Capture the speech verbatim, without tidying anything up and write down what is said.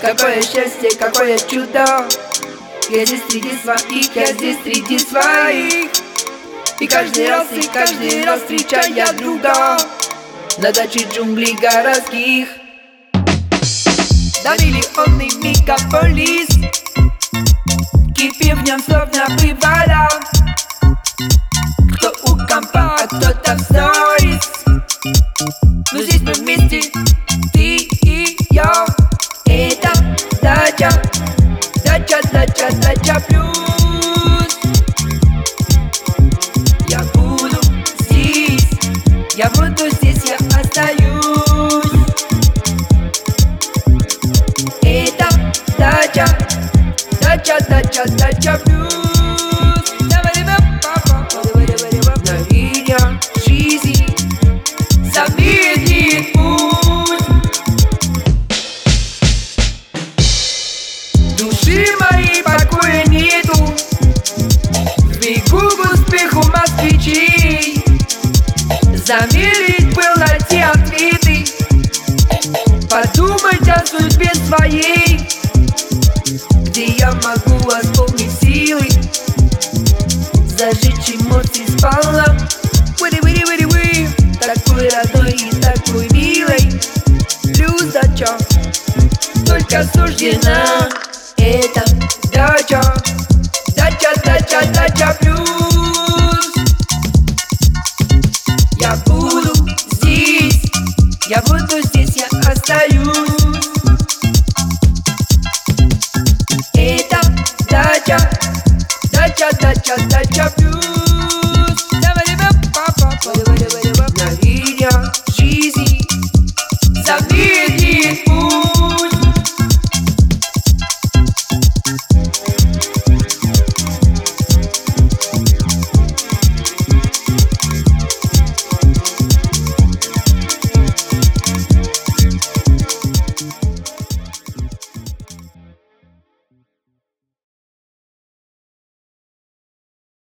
Какое счастье, какое чудо. Я здесь среди своих, я здесь среди своих. И каждый раз, и каждый раз встречая друга на даче джунглей городских. Да миллионный мегаполис, кипит в нем словно привала. Кто у компа, а кто-то в сторис. Но здесь мы вместе, ты и я. Это дача, дача, дача, дача плюс. Я буду здесь, я буду здесь, я остаюсь. Это дача, дача, дача, дача плюс. На меня жизни замедлит путь. Души моей покоя нету. Бегу к успеху москвичей. Замерить было те ответы. Подумать о судьбе своей, где я могу восполнить силы, зажечь эмоции сполна. Выри-выри-выри-вы, такой родной и такой милой. Плюс дача, только суждена. Это дача, дача, дача, дача плюс.